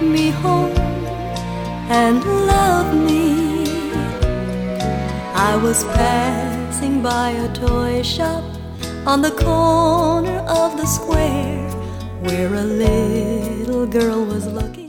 me home and love me. I was passing by a toy shop on the corner of the square where a little girl was looking.